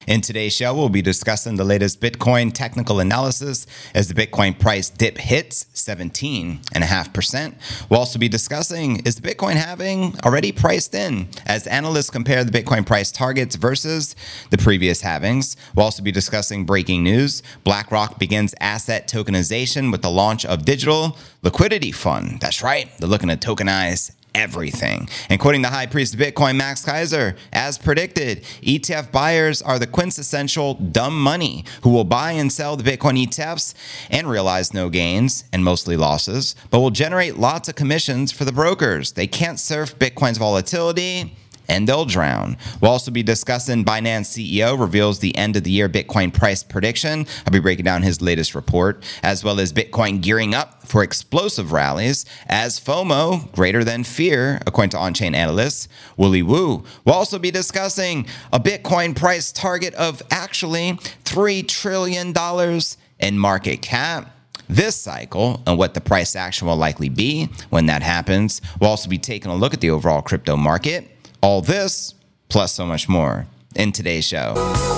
In today's show, we'll be discussing the latest Bitcoin technical analysis as the Bitcoin price dip hits 17.5%. We'll also be discussing, is the Bitcoin halving already priced in, as analysts compare the Bitcoin price targets versus the previous halvings. We'll also be discussing breaking news. BlackRock begins asset tokenization with the launch of Digital Liquidity Fund. That's right, they're looking to tokenize everything. And quoting the high priest of Bitcoin, Max Keiser, as predicted, ETF buyers are the quintessential dumb money who will buy and sell the Bitcoin ETFs and realize no gains and mostly losses, but will generate lots of commissions for the brokers. They can't surf Bitcoin's volatility, and they'll drown. We'll also be discussing Binance CEO reveals the end of the year Bitcoin price prediction. I'll be breaking down his latest report, as well as Bitcoin gearing up for explosive rallies as FOMO greater than fear, according to on-chain analysts Willy Woo. We'll also be discussing a Bitcoin price target of actually $3 trillion in market cap this cycle and what the price action will likely be when that happens. We'll also be taking a look at the overall crypto market. All this, plus so much more, in today's show.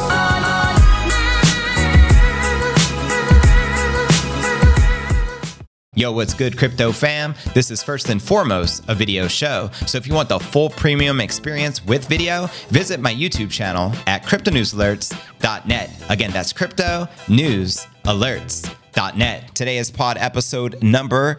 Yo, what's good, crypto fam? This is first and foremost a video show. So if you want the full premium experience with video, visit my YouTube channel at cryptonewsalerts.net. Again, that's cryptonewsalerts.net. Today is pod episode number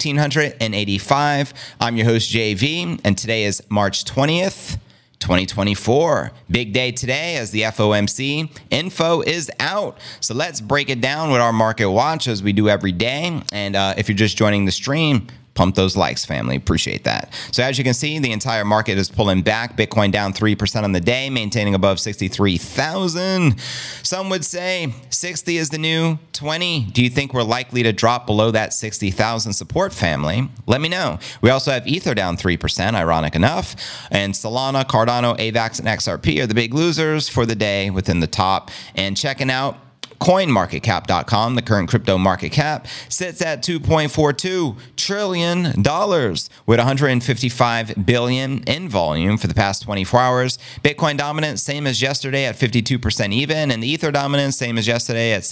1585. I'm your host, JV, and today is March 20th, 2024. Big day today as the FOMC info is out. So let's break it down with our market watch as we do every day. And if you're just joining the stream, pump those likes, family. Appreciate that. So as you can see, the entire market is pulling back. Bitcoin down 3% on the day, maintaining above 63,000. Some would say 60 is the new 20. Do you think we're likely to drop below that 60,000 support, family? Let me know. We also have Ether down 3%, ironic enough. And Solana, Cardano, AVAX, and XRP are the big losers for the day within the top. And checking out CoinMarketCap.com, the current crypto market cap, sits at $2.42 trillion with $155 billion in volume for the past 24 hours. Bitcoin dominance, same as yesterday at 52% even, and the Ether dominance, same as yesterday at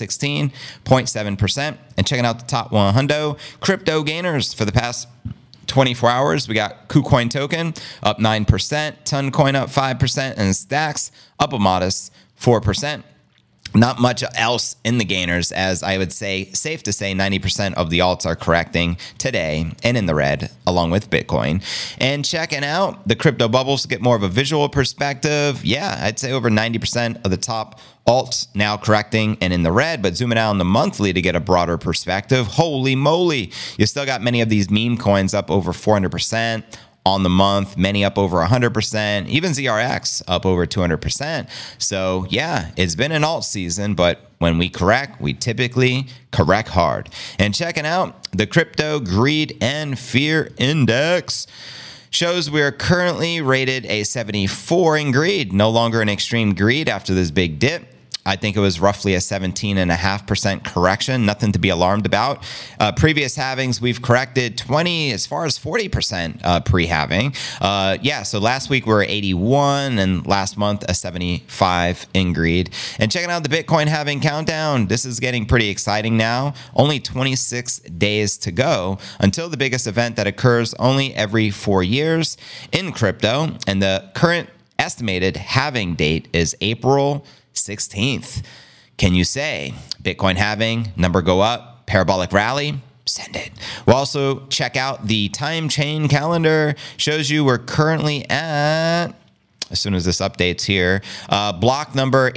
16.7%. And checking out the top 100 crypto gainers for the past 24 hours, we got KuCoin token up 9%, Toncoin up 5%, and Stacks up a modest 4%. Not much else in the gainers, as I would say, safe to say 90% of the alts are correcting today and in the red, along with Bitcoin. And checking out the crypto bubbles to get more of a visual perspective. Yeah, I'd say over 90% of the top alts now correcting and in the red, but zooming out on the monthly to get a broader perspective. Holy moly, you still got many of these meme coins up over 400%. On the month, many up over 100%, even ZRX up over 200%. So yeah, it's been an alt season, but when we correct, we typically correct hard. And checking out the Crypto Greed and Fear Index shows we are currently rated a 74 in greed, no longer an extreme greed after this big dip. I think it was roughly a 17.5% correction, nothing to be alarmed about. Previous halvings, we've corrected 20, as far as 40% pre-halving. So last week we were 81, and last month a 75 in greed. And checking out the Bitcoin halving countdown, this is getting pretty exciting now. Only 26 days to go until the biggest event that occurs only every 4 years in crypto. And the current estimated halving date is April 16th. Can you say Bitcoin halving, number go up, parabolic rally? Send it. We'll also check out the time chain calendar. Shows you we're currently at, as soon as this updates here, block number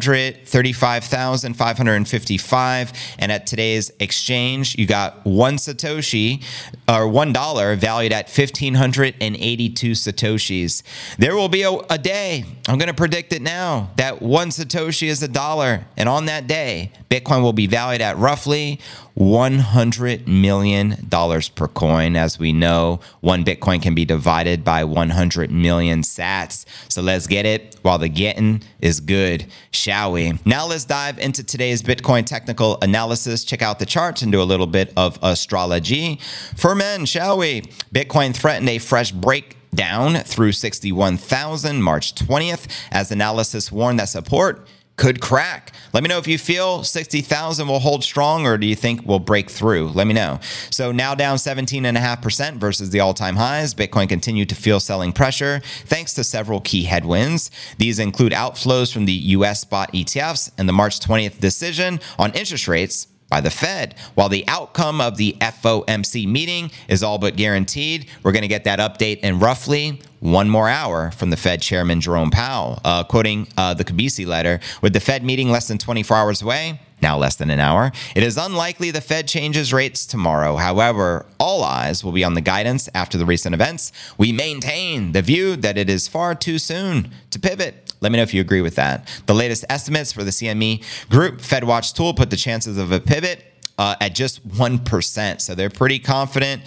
835,555. And at today's exchange, you got one Satoshi, or $1 valued at 1,582 Satoshis. There will be a day, I'm going to predict it now, that one Satoshi is $1. And on that day, Bitcoin will be valued at roughly $100 million per coin. As we know, one Bitcoin can be divided by 100 million sats. So let's get it while the getting is good, shall we? Now let's dive into today's Bitcoin technical analysis. Check out the charts and do a little bit of astrology for men, shall we? Bitcoin threatened a fresh breakdown through 61,000 March 20th, as analysis warned that support could crack. Let me know if you feel 60,000 will hold strong, or do you think we'll break through? Let me know. So now down 17.5% versus the all-time highs. Bitcoin continued to feel selling pressure thanks to several key headwinds. These include outflows from the U.S. spot ETFs and the March 20th decision on interest rates by the Fed. While the outcome of the FOMC meeting is all but guaranteed, we're going to get that update in roughly 1 more hour from the Fed Chairman Jerome Powell. Quoting the Kabisi letter, with the Fed meeting less than 24 hours away, now less than an hour, it is unlikely the Fed changes rates tomorrow. However, all eyes will be on the guidance after the recent events. We maintain the view that it is far too soon to pivot. Let me know if you agree with that. The latest estimates for the CME Group FedWatch tool put the chances of a pivot at just 1%. So they're pretty confident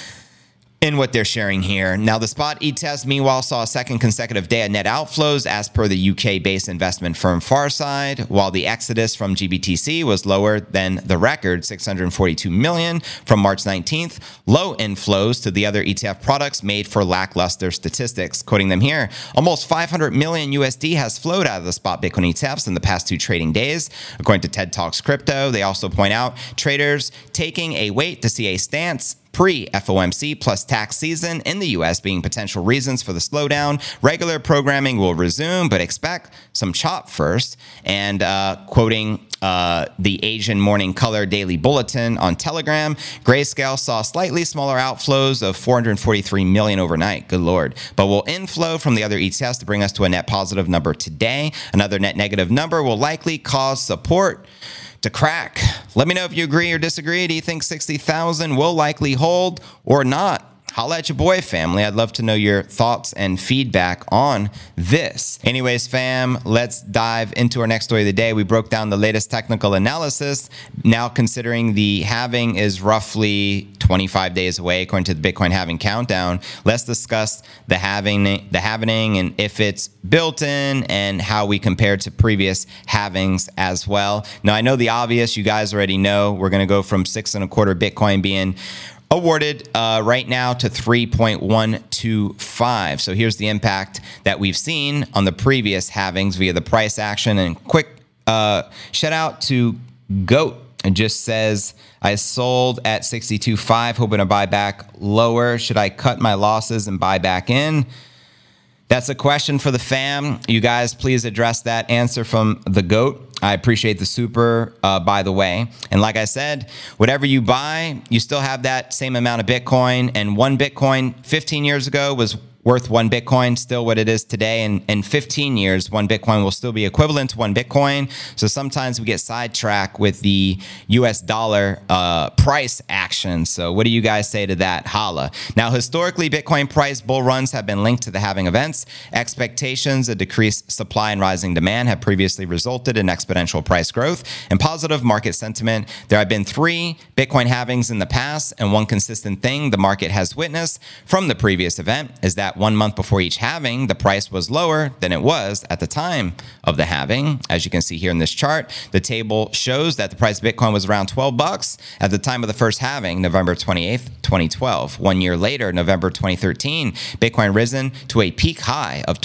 in what they're sharing here. Now, the spot ETFs, meanwhile, saw a second consecutive day of net outflows as per the UK-based investment firm Farside, while the exodus from GBTC was lower than the record $642 million from March 19th. Low inflows to the other ETF products made for lackluster statistics. Quoting them here, almost 500 million USD has flowed out of the spot Bitcoin ETFs in the past 2 trading days, according to TED Talks Crypto. They also point out traders taking a wait to see a stance pre-FOMC plus tax season in the U.S. being potential reasons for the slowdown. Regular programming will resume, but expect some chop first. And quoting the Asian Morning Color Daily Bulletin on Telegram, Grayscale saw slightly smaller outflows of 443 million overnight. Good Lord. But will inflow from the other ETFs to bring us to a net positive number today. Another net negative number will likely cause support to crack. Let me know if you agree or disagree. Do you think 60,000 will likely hold or not? Holla at your boy, family. I'd love to know your thoughts and feedback on this. Anyways, fam, let's dive into our next story of the day. We broke down the latest technical analysis. Now, considering the halving is roughly 25 days away, according to the Bitcoin halving countdown, let's discuss the halving and if it's built in and how we compare to previous halvings as well. Now, I know the obvious. You guys already know we're going to go from 6.25 Bitcoin being awarded right now to 3.125. So here's the impact that we've seen on the previous halvings via the price action. And quick shout out to GOAT. It just says, I sold at 62.5, hoping to buy back lower. Should I cut my losses and buy back in? That's a question for the fam. You guys, please address that. Answer from the GOAT. I appreciate the super, by the way. And like I said, whatever you buy, you still have that same amount of Bitcoin. And 1 Bitcoin 15 years ago was worth 1 Bitcoin, still what it is today. And in 15 years, 1 Bitcoin will still be equivalent to 1 Bitcoin. So sometimes we get sidetracked with the US dollar price action. So what do you guys say to that? Holla. Now, historically, Bitcoin price bull runs have been linked to the halving events. Expectations of decreased supply and rising demand have previously resulted in exponential price growth and positive market sentiment. There have been 3 Bitcoin halvings in the past, and one consistent thing the market has witnessed from the previous event is that 1 month before each halving, the price was lower than it was at the time of the halving. As you can see here in this chart, the table shows that the price of Bitcoin was around $12 at the time of the first halving, November 28th, 2012. 1 year later, November 2013, Bitcoin risen to a peak high of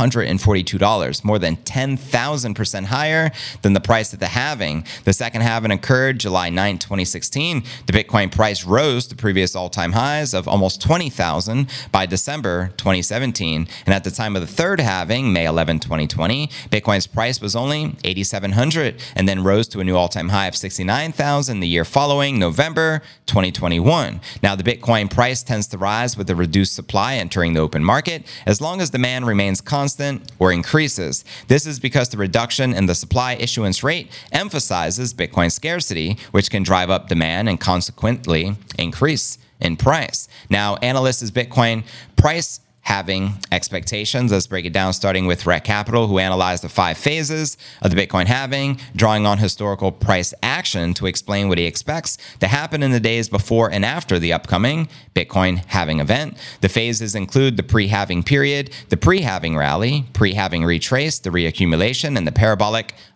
$1,242, more than 10,000% higher than the price at the halving. The second halving occurred July 9, 2016. The Bitcoin price rose to previous all-time highs of almost 20,000 by December 2017. And at the time of the third halving, May 11, 2020, Bitcoin's price was only 8,700 and then rose to a new all-time high of 69,000 the year following, November 2021. Now, the Bitcoin price tends to rise with a reduced supply entering the open market as long as demand remains constant or increases. This is because the reduction in the supply issuance rate emphasizes Bitcoin scarcity, which can drive up demand and consequently increase in price. Now, analysts' Bitcoin price halving expectations. Let's break it down, starting with Rekt Capital, who analyzed the 5 phases of the Bitcoin halving, drawing on historical price action to explain what he expects to happen in the days before and after the upcoming Bitcoin halving event. The phases include the pre-halving period, the pre-halving rally, pre-halving retrace, the reaccumulation, and the parabolic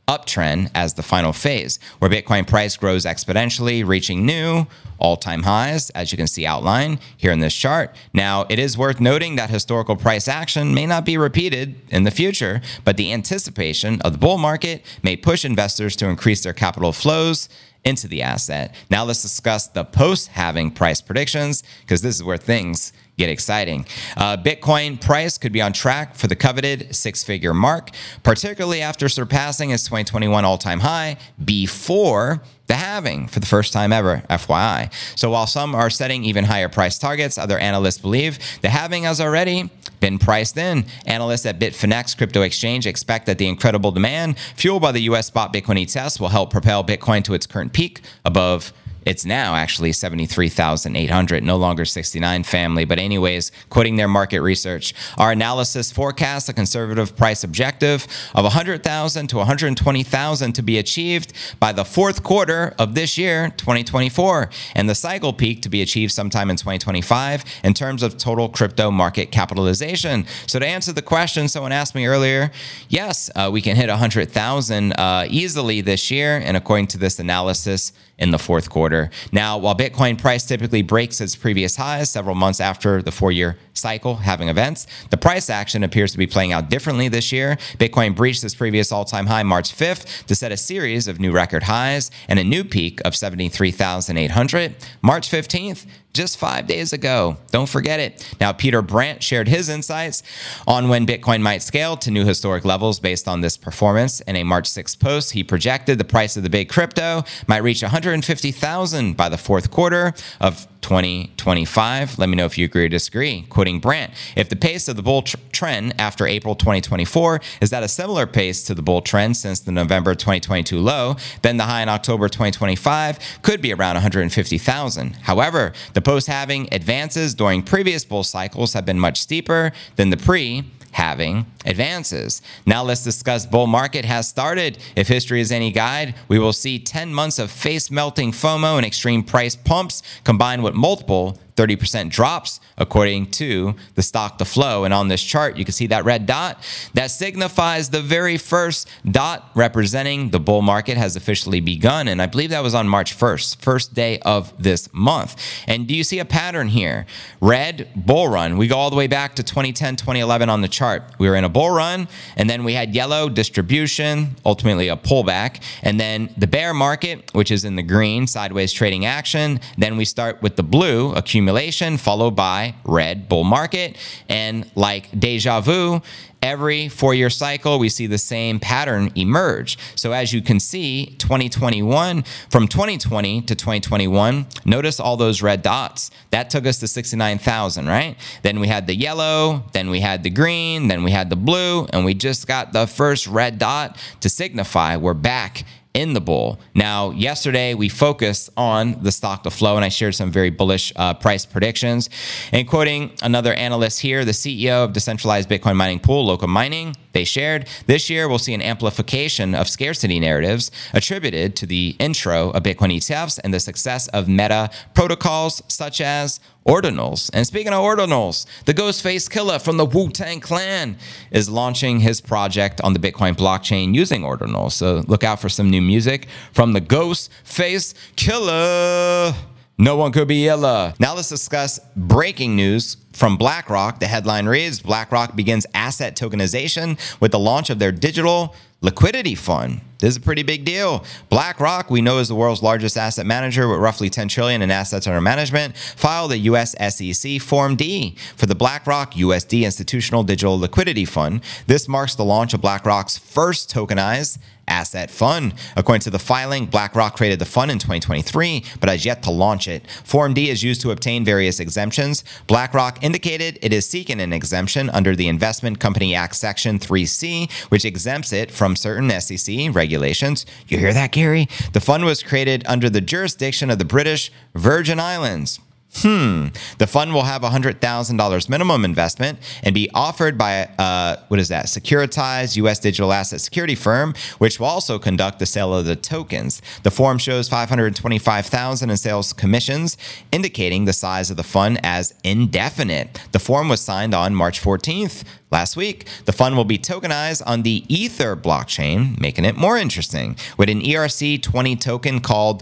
uptrend as the final phase, where Bitcoin price grows exponentially, reaching new all-time highs, as you can see outlined here in this chart. Now, it is worth noting that historical price action may not be repeated in the future, but the anticipation of the bull market may push investors to increase their capital flows into the asset. Now let's discuss the post-halving price predictions, because this is where things get exciting. Bitcoin price could be on track for the coveted six-figure mark, particularly after surpassing its 2021 all-time high before the halving for the first time ever, FYI. So while some are setting even higher price targets, other analysts believe the halving has already been priced in. Analysts at Bitfinex crypto exchange expect that the incredible demand fueled by the US spot Bitcoin ETFs will help propel Bitcoin to its current peak above. It's now actually 73,800, no longer 69 family. But anyways, quoting their market research, our analysis forecasts a conservative price objective of 100,000 to 120,000 to be achieved by the fourth quarter of this year, 2024, and the cycle peak to be achieved sometime in 2025 in terms of total crypto market capitalization. So to answer the question someone asked me earlier, yes, we can hit 100,000 easily this year, and according to this analysis, in the fourth quarter. Now, while Bitcoin price typically breaks its previous highs several months after the 4-year cycle having events, the price action appears to be playing out differently this year. Bitcoin breached its previous all-time high March 5th to set a series of new record highs and a new peak of 73,800. March 15th, just 5 days ago. Don't forget it. Now, Peter Brandt shared his insights on when Bitcoin might scale to new historic levels based on this performance. In a March 6th post, he projected the price of the big crypto might reach 150,000 by the fourth quarter of 2025. Let me know if you agree or disagree. Quoting Brandt, if the pace of the bull trend after April 2024 is at a similar pace to the bull trend since the November 2022 low, then the high in October 2025 could be around 150,000. However, the post-halving advances during previous bull cycles have been much steeper than the pre-halving advances. Now let's discuss bull market has started. If history is any guide, we will see 10 months of face-melting FOMO and extreme price pumps combined with multiple 30% drops according to the stock to flow. And on this chart, you can see that red dot that signifies the very first dot representing the bull market has officially begun. And I believe that was on March 1st, first day of this month. And do you see a pattern here? Red, bull run. We go all the way back to 2010, 2011 on the chart. We were in a bull run, and then we had yellow distribution, ultimately a pullback, and then the bear market, which is in the green, sideways trading action. Then we start with the blue, accumulation, followed by red, bull market. And like deja vu, every 4-year cycle, we see the same pattern emerge. So as you can see, 2021, from 2020 to 2021, notice all those red dots. That took us to 69,000, right? Then we had the yellow, then we had the green, then we had the blue, and we just got the first red dot to signify we're back in the bull. Now, yesterday we focused on the stock to flow, and I shared some very bullish price predictions. And quoting another analyst here, the CEO of decentralized Bitcoin mining pool, Local Mining, they shared, this year we'll see an amplification of scarcity narratives attributed to the intro of Bitcoin ETFs and the success of meta protocols such as Ordinals. And speaking of Ordinals, the Ghostface Killah from the Wu-Tang Clan is launching his project on the Bitcoin blockchain using Ordinals. So look out for some new music from the Ghostface Killah. No one could be illa. Now let's discuss breaking news from BlackRock. The headline reads, BlackRock begins asset tokenization with the launch of their digital liquidity fund. This is a pretty big deal. BlackRock, we know is the world's largest asset manager with roughly $10 trillion in assets under management, filed a U.S. SEC Form D for the BlackRock USD Institutional Digital Liquidity Fund. This marks the launch of BlackRock's first tokenized asset fund. According to the filing, BlackRock created the fund in 2023, but has yet to launch it. Form D is used to obtain various exemptions. BlackRock indicated it is seeking an exemption under the Investment Company Act Section 3C, which exempts it from certain SEC regulations. You hear that, Gary? The fund was created under the jurisdiction of the British Virgin Islands. The fund will have $100,000 minimum investment and be offered by securitized U.S. digital asset security firm, which will also conduct the sale of the tokens. The form shows $525,000 in sales commissions, indicating the size of the fund as indefinite. The form was signed on March 14th. last week. The fund will be tokenized on the Ether blockchain, making it more interesting, with an ERC20 token called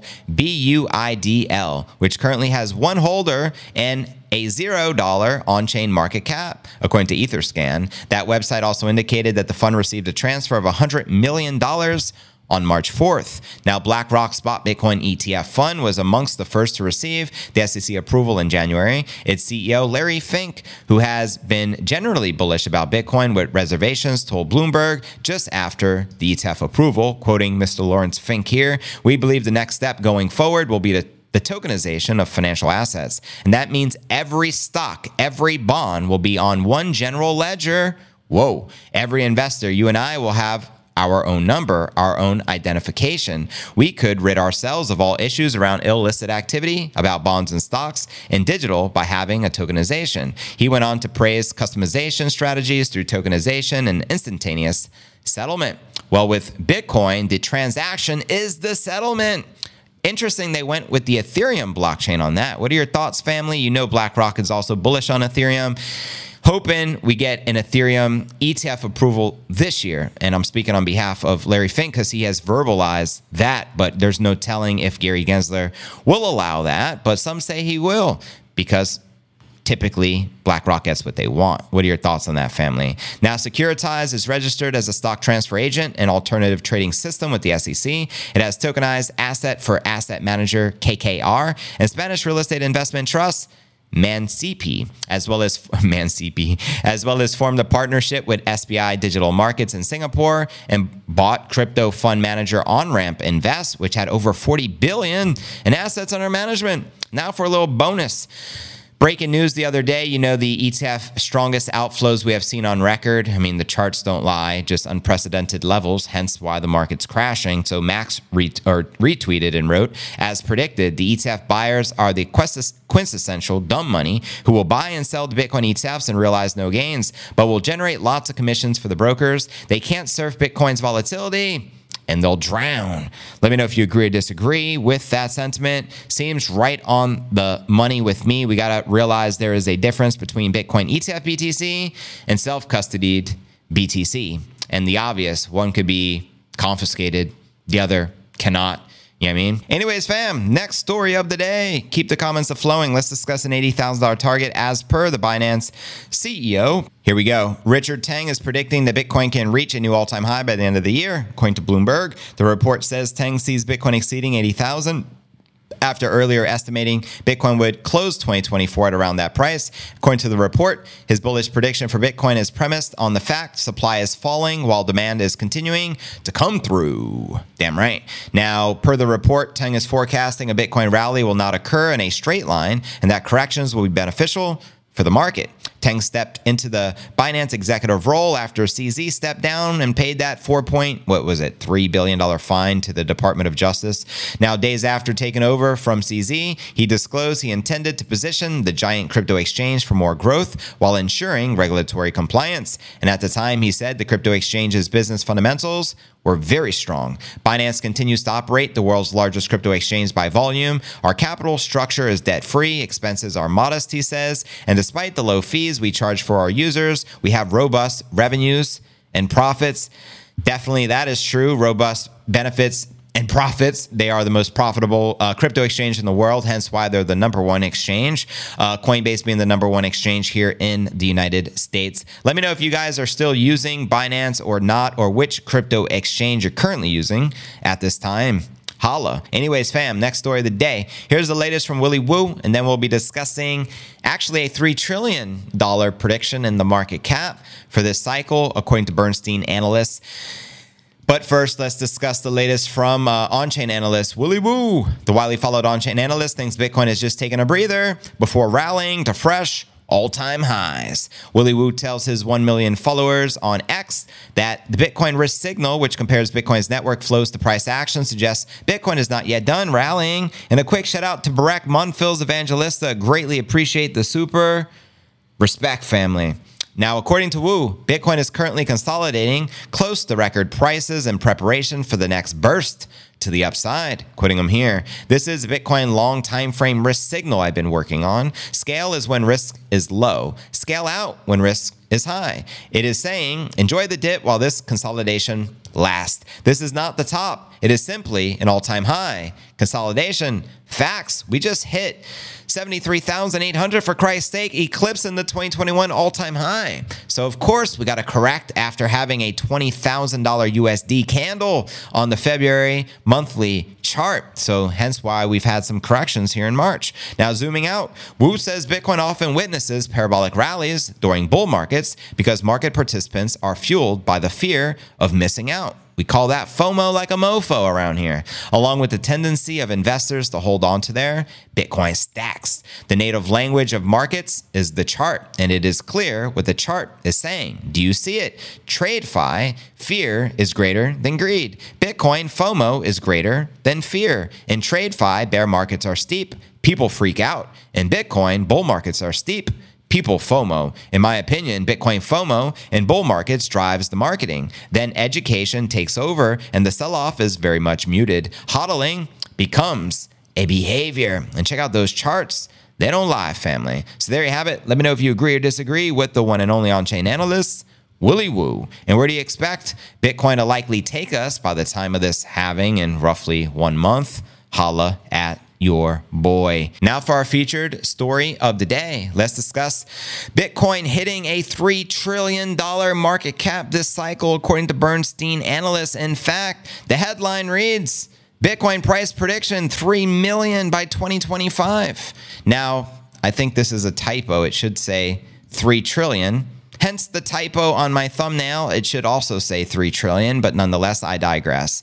BUIDL, which currently has one holder and a $0 on-chain market cap, according to Etherscan. That website also indicated that the fund received a transfer of $100 million on March 4th. Now, BlackRock's Spot Bitcoin ETF fund was amongst the first to receive the SEC approval in January. Its CEO, Larry Fink, who has been generally bullish about Bitcoin with reservations, told Bloomberg just after the ETF approval, quoting Mr. Lawrence Fink here, "We believe the next step going forward will be the tokenization of financial assets. And that means every stock, every bond will be on one general ledger. Whoa. Every investor, you and I, will have our own number, our own identification. We could rid ourselves of all issues around illicit activity about bonds and stocks in digital by having a tokenization." He went on to praise customization strategies through tokenization and instantaneous settlement. Well, with Bitcoin, the transaction is the settlement. Interesting, they went with the Ethereum blockchain on that. What are your thoughts, family? You know BlackRock is also bullish on Ethereum. Hoping we get an Ethereum ETF approval this year. And I'm speaking on behalf of Larry Fink because he has verbalized that, but there's no telling if Gary Gensler will allow that. But some say he will because typically BlackRock gets what they want. What are your thoughts on that, family? Now, Securitize is registered as a stock transfer agent and alternative trading system with the SEC. It has tokenized asset for asset manager KKR and Spanish real estate investment trust Mancipi, as well as formed a partnership with SBI Digital Markets in Singapore and bought crypto fund manager OnRamp Invest, which had over $40 billion in assets under management. Now for a little bonus. Breaking news the other day, you know, the ETF strongest outflows we have seen on record. I mean, the charts don't lie, just unprecedented levels, hence why the market's crashing. So Max retweeted and wrote, "As predicted, the ETF buyers are the quintessential dumb money who will buy and sell the Bitcoin ETFs and realize no gains, but will generate lots of commissions for the brokers. They can't surf Bitcoin's volatility, and they'll drown." Let me know if you agree or disagree with that sentiment. Seems right on the money with me. We got to realize there is a difference between Bitcoin ETF BTC and self-custodied BTC. And the obvious, one could be confiscated, the other cannot. You know what I mean? Anyways, fam, next story of the day. Keep the comments flowing. Let's discuss an $80,000 target as per the Binance CEO. Here we go. Richard Teng is predicting that Bitcoin can reach a new all-time high by the end of the year, according to Bloomberg. The report says Teng sees Bitcoin exceeding 80,000 after earlier estimating Bitcoin would close 2024 at around that price. According to the report, his bullish prediction for Bitcoin is premised on the fact supply is falling while demand is continuing to come through. Damn right. Now, per the report, Teng is forecasting a Bitcoin rally will not occur in a straight line and that corrections will be beneficial for the market. Teng stepped into the Binance executive role after CZ stepped down and paid that $3 billion fine to the Department of Justice. Now, days after taking over from CZ, he disclosed he intended to position the giant crypto exchange for more growth while ensuring regulatory compliance. And at the time, he said the crypto exchange's business fundamentals were very strong. Binance continues to operate the world's largest crypto exchange by volume. Our capital structure is debt-free. Expenses are modest, he says. And despite the low fees we charge for our users, we have robust revenues and profits. Definitely that is true. Robust benefits and profits. They are the most profitable crypto exchange in the world, hence why they're the number one exchange. Coinbase being the number one exchange here in the United States. Let me know if you guys are still using Binance or not, or which crypto exchange you're currently using at this time. Holla. Anyways, fam, next story of the day. Here's the latest from Willy Woo, and then we'll be discussing actually a $3 trillion prediction in the market cap for this cycle, according to Bernstein analysts. But first, let's discuss the latest from on-chain analyst Willy Woo. The widely followed on-chain analyst thinks Bitcoin is just taking a breather before rallying to fresh all-time highs. Willy Woo tells his 1 million followers on X that the Bitcoin risk signal, which compares Bitcoin's network flows to price action, suggests Bitcoin is not yet done rallying. And a quick shout out to Barack Monfils Evangelista. Greatly appreciate the super. Respect, family. Now, according to Wu, Bitcoin is currently consolidating close to record prices in preparation for the next burst to the upside. Quoting him here, this is Bitcoin long time frame risk signal I've been working on. Scale is when risk is low. Scale out when risk is high. It is saying, enjoy the dip while this consolidation lasts. This is not the top. It is simply an all-time high. Consolidation. Facts. We just hit 73,800 for Christ's sake, eclipsing the 2021 all-time high. So of course we got to correct after having a $20,000 USD candle on the February monthly chart. So hence why we've had some corrections here in March. Now zooming out, Wu says Bitcoin often witnesses parabolic rallies during bull markets because market participants are fueled by the fear of missing out. We call that FOMO like a mofo around here, along with the tendency of investors to hold on to their Bitcoin stacks. The native language of markets is the chart, and it is clear what the chart is saying. Do you see it? TradeFi, fear is greater than greed. Bitcoin, FOMO is greater than fear. In TradeFi, bear markets are steep. People freak out. In Bitcoin, bull markets are steep. People FOMO. In my opinion, Bitcoin FOMO in bull markets drives the marketing. Then education takes over and the sell-off is very much muted. HODLing becomes a behavior. And check out those charts. They don't lie, family. So there you have it. Let me know if you agree or disagree with the one and only on-chain analyst, Willy Woo. And where do you expect Bitcoin to likely take us by the time of this halving in roughly 1 month? Holla at your boy. Now for our featured story of the day. Let's discuss Bitcoin hitting a $3 trillion market cap this cycle, according to Bernstein analysts. In fact, the headline reads, Bitcoin price prediction, 3 million by 2025. Now, I think this is a typo. It should say 3 trillion. Hence the typo on my thumbnail. It should also say 3 trillion, but nonetheless, I digress.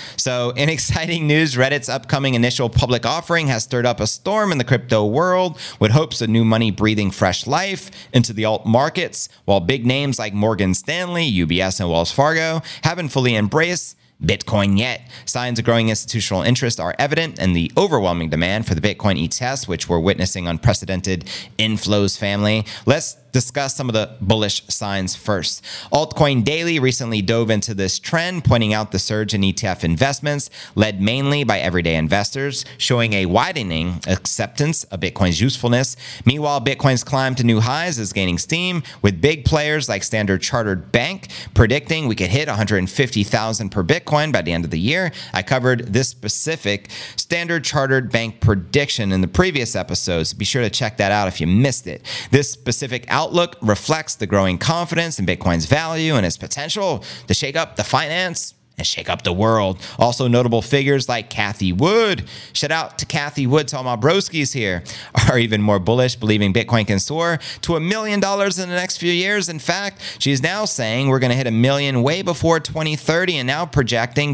So in exciting news, Reddit's upcoming initial public offering has stirred up a storm in the crypto world with hopes of new money breathing fresh life into the alt markets, while big names like Morgan Stanley, UBS, and Wells Fargo haven't fully embraced Bitcoin yet. Signs of growing institutional interest are evident in the overwhelming demand for the Bitcoin ETFs, which we're witnessing unprecedented inflows, family. Let's discuss some of the bullish signs first. Altcoin Daily recently dove into this trend, pointing out the surge in ETF investments led mainly by everyday investors, showing a widening acceptance of Bitcoin's usefulness. Meanwhile, Bitcoin's climb to new highs is gaining steam, with big players like Standard Chartered Bank predicting we could hit 150,000 per Bitcoin by the end of the year. I covered this specific Standard Chartered Bank prediction in the previous episode, so be sure to check that out if you missed it. This specific outlook reflects the growing confidence in Bitcoin's value and its potential to shake up the finance and shake up the world. Also notable figures like Cathie Wood, shout out to Cathie Wood, to all my broskies here, are even more bullish, believing Bitcoin can soar to $1 million in the next few years. In fact, she's now saying we're going to hit 1 million way before 2030 and now projecting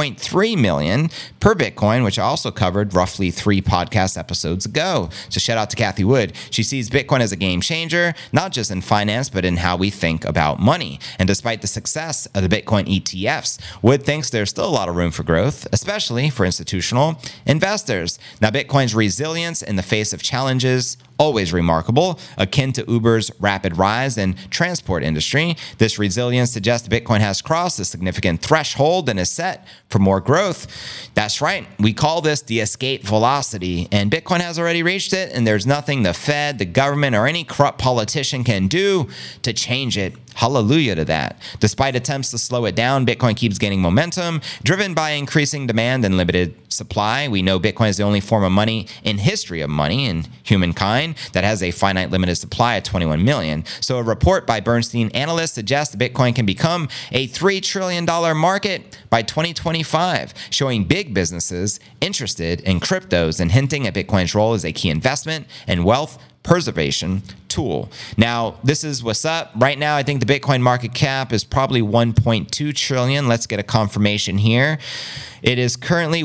2.3 million per Bitcoin, which I also covered roughly 3 podcast episodes ago. So shout out to Cathie Wood. She sees Bitcoin as a game changer, not just in finance, but in how we think about money. And despite the success of the Bitcoin ETFs, Wood thinks there's still a lot of room for growth, especially for institutional investors. Now, Bitcoin's resilience in the face of challenges, always remarkable, akin to Uber's rapid rise in transport industry. This resilience suggests Bitcoin has crossed a significant threshold and is set for more growth. That's right. We call this the escape velocity, and Bitcoin has already reached it, and there's nothing the Fed, the government, or any corrupt politician can do to change it. Hallelujah to that. Despite attempts to slow it down, Bitcoin keeps gaining momentum, driven by increasing demand and limited supply. We know Bitcoin is the only form of money in history of money in humankind that has a finite limited supply of 21 million. So a report by Bernstein analysts suggests that Bitcoin can become a $3 trillion market by 2025, showing big businesses interested in cryptos and hinting at Bitcoin's role as a key investment and wealth preservation tool. Now, this is what's up. Right now, I think the Bitcoin market cap is probably 1.2 trillion. Let's get a confirmation here. It is currently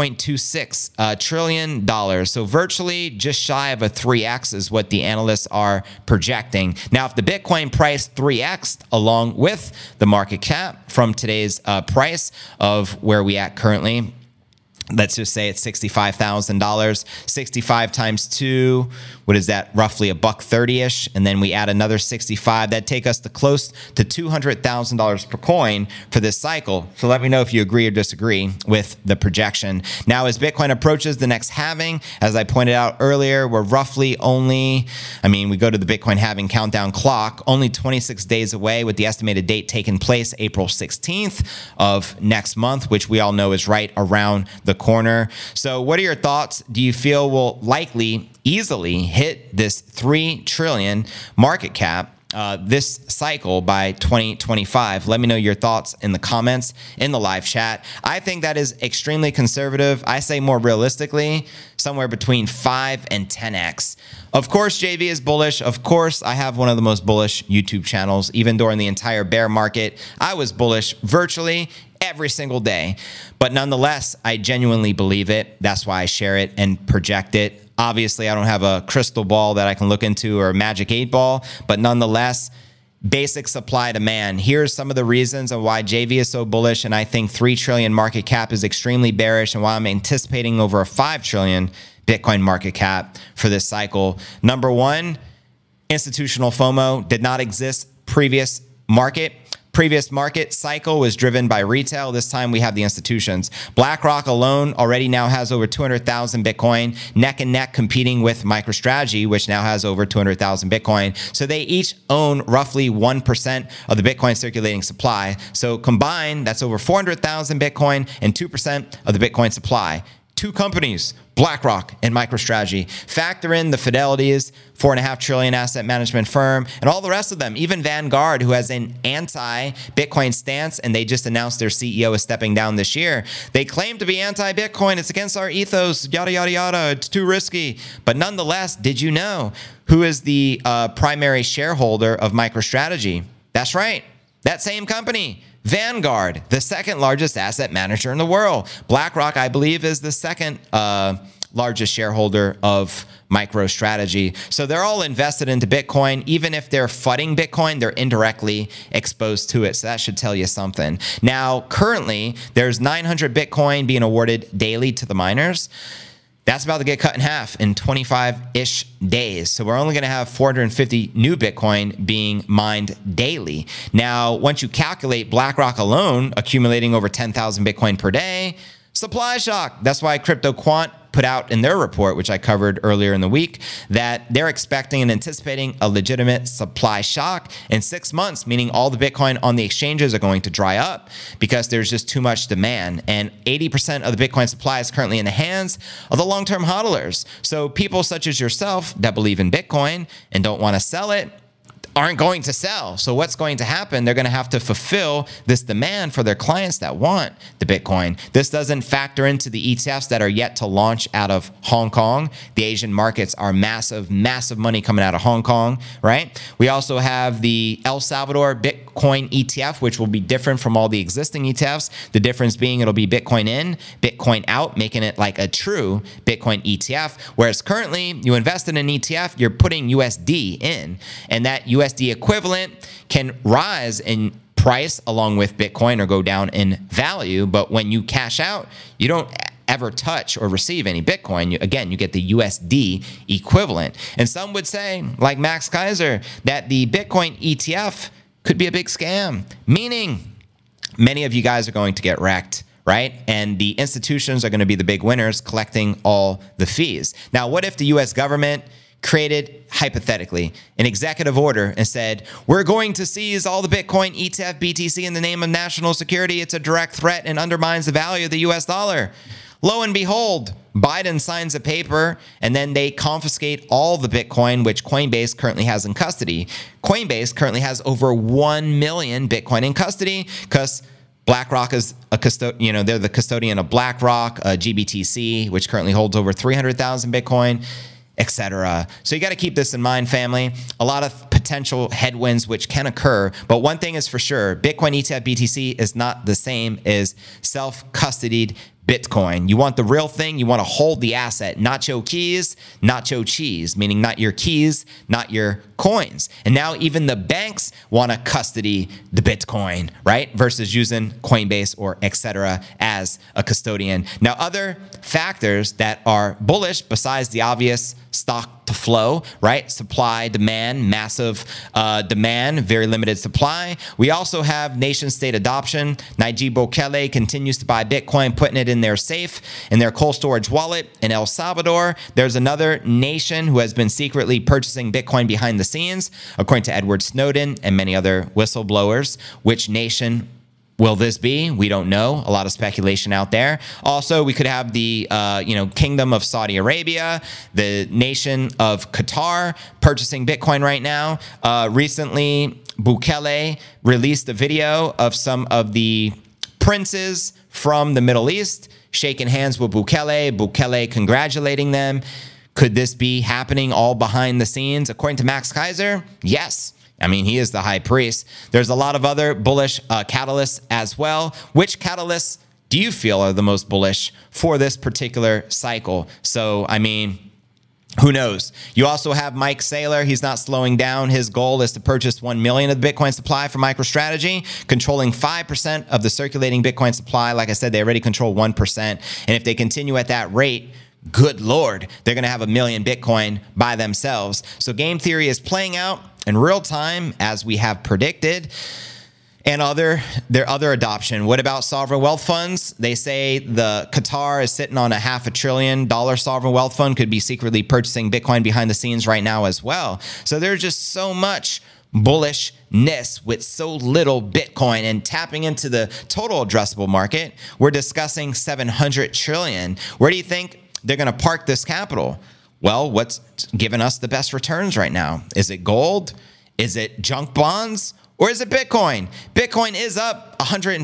$1.26 trillion. So virtually just shy of a 3x is what the analysts are projecting. Now, if the Bitcoin price 3x'd along with the market cap from today's price of where we at currently, let's just say it's $65,000. 65 times 2, what is that? Roughly $1.30-ish. And then we add another 65. That'd take us to close to $200,000 per coin for this cycle. So let me know if you agree or disagree with the projection. Now, as Bitcoin approaches the next halving, as I pointed out earlier, we're roughly only, we go to the Bitcoin halving countdown clock, only 26 days away, with the estimated date taking place April 16th of next month, which we all know is right around the corner. So what are your thoughts? Do you feel we'll likely easily hit this 3 trillion market cap this cycle by 2025? Let me know your thoughts in the comments in the live chat. I think that is extremely conservative. I say more realistically, somewhere between 5 and 10x. Of course, JV is bullish. Of course, I have one of the most bullish YouTube channels. Even during the entire bear market, I was bullish virtually every single day. But nonetheless, I genuinely believe it. That's why I share it and project it. Obviously, I don't have a crystal ball that I can look into or a magic 8 ball, but nonetheless, basic supply demand. Here's some of the reasons of why JV is so bullish, and I think 3 trillion market cap is extremely bearish, and why I'm anticipating over a 5 trillion Bitcoin market cap for this cycle. Number one, institutional FOMO did not exist previous market cycle was driven by retail. This time we have the institutions. BlackRock alone already now has over 200,000 Bitcoin, neck and neck competing with MicroStrategy, which now has over 200,000 Bitcoin. So they each own roughly 1% of the Bitcoin circulating supply. So combined, that's over 400,000 Bitcoin and 2% of the Bitcoin supply. 2 companies, BlackRock and MicroStrategy. Factor in the Fidelity's $4.5 trillion asset management firm and all the rest of them, even Vanguard, who has an anti-Bitcoin stance, and they just announced their CEO is stepping down this year. They claim to be anti-Bitcoin. It's against our ethos, yada, yada, yada. It's too risky. But nonetheless, did you know who is the primary shareholder of MicroStrategy? That's right. That same company. Vanguard, the second largest asset manager in the world. BlackRock, I believe, is the second largest shareholder of MicroStrategy. So they're all invested into Bitcoin. Even if they're fudding Bitcoin, they're indirectly exposed to it. So that should tell you something. Now, currently, there's 900 Bitcoin being awarded daily to the miners. That's about to get cut in half in 25-ish days. So we're only going to have 450 new Bitcoin being mined daily. Now, once you calculate BlackRock alone accumulating over 10,000 Bitcoin per day, supply shock. That's why CryptoQuant put out in their report, which I covered earlier in the week, that they're expecting and anticipating a legitimate supply shock in 6 months, meaning all the Bitcoin on the exchanges are going to dry up because there's just too much demand. And 80% of the Bitcoin supply is currently in the hands of the long-term hodlers. So people such as yourself that believe in Bitcoin and don't want to sell it aren't going to sell. So what's going to happen? They're going to have to fulfill this demand for their clients that want the Bitcoin. This doesn't factor into the ETFs that are yet to launch out of Hong Kong. The Asian markets are massive, massive money coming out of Hong Kong, right? We also have the El Salvador Bitcoin ETF, which will be different from all the existing ETFs. The difference being it'll be Bitcoin in, Bitcoin out, making it like a true Bitcoin ETF. Whereas currently you invest in an ETF, you're putting USD in, and that USD equivalent can rise in price along with Bitcoin or go down in value. But when you cash out, you don't ever touch or receive any Bitcoin. You get the USD equivalent. And some would say, like Max Kaiser, that the Bitcoin ETF could be a big scam, meaning many of you guys are going to get wrecked, right? And the institutions are going to be the big winners collecting all the fees. Now, what if the US government created, hypothetically, an executive order and said, we're going to seize all the Bitcoin, ETF, BTC in the name of national security. It's a direct threat and undermines the value of the US dollar. Lo and behold, Biden signs a paper and then they confiscate all the Bitcoin, which Coinbase currently has in custody. Coinbase currently has over 1 million Bitcoin in custody because BlackRock is a custodian, they're the custodian of BlackRock, GBTC, which currently holds over 300,000 Bitcoin, etc. So you got to keep this in mind, family. A lot of potential headwinds which can occur, but one thing is for sure, Bitcoin ETF BTC is not the same as self-custodied Bitcoin. You want the real thing. You want to hold the asset, not your keys, not your cheese, meaning not your keys, not your coins. And now even the banks want to custody the Bitcoin, right? Versus using Coinbase or etc. as a custodian. Now, other factors that are bullish besides the obvious stock to flow, right? Supply, demand, massive demand, very limited supply. We also have nation state adoption. Nayib Bukele continues to buy Bitcoin, putting it in their safe, in their cold storage wallet in El Salvador. There's another nation who has been secretly purchasing Bitcoin behind the scenes, according to Edward Snowden and many other whistleblowers. Which nation will this be? We don't know. A lot of speculation out there. Also, we could have the Kingdom of Saudi Arabia, the nation of Qatar purchasing Bitcoin right now. Recently, Bukele released a video of some of the princes from the Middle East shaking hands with Bukele congratulating them. Could this be happening all behind the scenes? According to Max Kaiser, yes. I mean, he is the high priest. There's a lot of other bullish catalysts as well. Which catalysts do you feel are the most bullish for this particular cycle? So, I mean, who knows? You also have Mike Saylor. He's not slowing down. His goal is to purchase 1 million of the Bitcoin supply from MicroStrategy, controlling 5% of the circulating Bitcoin supply. Like I said, they already control 1%. And if they continue at that rate, good Lord, they're going to have 1 million Bitcoin by themselves. So game theory is playing out in real time as we have predicted. And their other adoption. What about sovereign wealth funds? They say the Qatar is sitting on a $500 billion sovereign wealth fund, could be secretly purchasing Bitcoin behind the scenes right now as well. So there's just so much bullishness with so little Bitcoin, and tapping into the total addressable market. We're discussing 700 trillion. Where do you think they're going to park this capital? Well, what's giving us the best returns right now? Is it gold? Is it junk bonds? Or is it Bitcoin? Bitcoin is up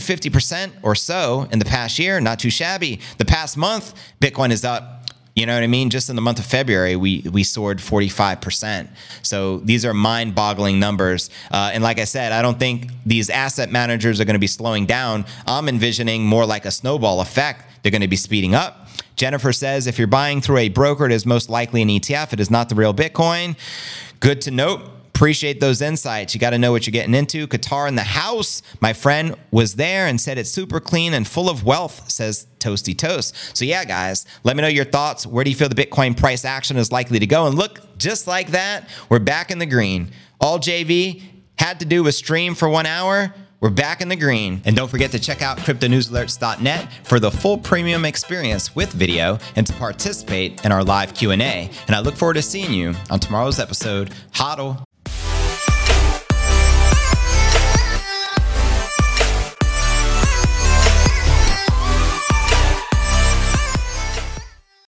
150% or so in the past year. Not too shabby. The past month, Bitcoin is up, you know what I mean? Just in the month of February, we soared 45%. So these are mind-boggling numbers. And like I said, I don't think these asset managers are going to be slowing down. I'm envisioning more like a snowball effect. They're going to be speeding up. Jennifer says, if you're buying through a broker, it is most likely an ETF. It is not the real Bitcoin. Good to note. Appreciate those insights. You got to know what you're getting into. Qatar in the house. My friend was there and said it's super clean and full of wealth, says Toasty Toast. So yeah, guys, let me know your thoughts. Where do you feel the Bitcoin price action is likely to go? And look, just like that, we're back in the green. All JV had to do was stream for 1 hour. We're back in the green. And don't forget to check out cryptonewsalerts.net for the full premium experience with video and to participate in our live Q&A. And I look forward to seeing you on tomorrow's episode. Hodl.